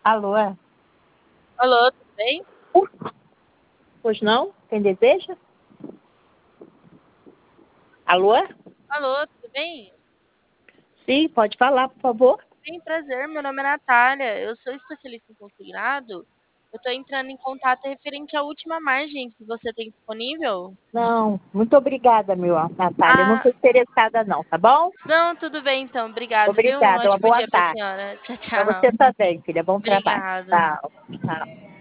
Alô, é? Alô, tudo bem? Pois não? Quem deseja? Alô, é? Alô, tudo bem? Sim, pode falar, por favor. Sim, prazer. Meu nome é Natália. Eu sou especialista em consignado. Eu tô entrando em contato referente à última margem que você tem disponível. Não, muito obrigada, meu Natália. Não Ah, estou interessada, não, tá bom? não, tudo bem então. Obrigada, viu? Um Obrigada, uma ótimo boa dia pra tarde. senhora. Tchau, Para tchau. você também, filha. Bom trabalho. Obrigada. Tchau. Tchau.